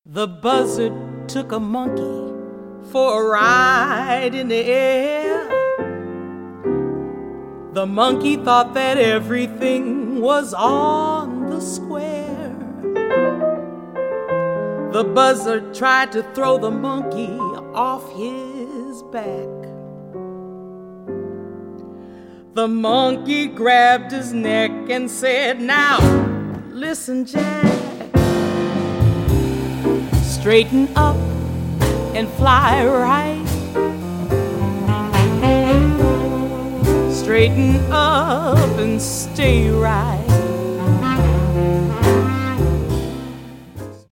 The buzzard took a monkey for a ride in the air. The monkey thought that everything was on the square. The buzzard tried to throw the monkey off his back. The monkey grabbed his neck and said, "Now, listen, Jack. Straighten up and fly right. Straighten up and stay right.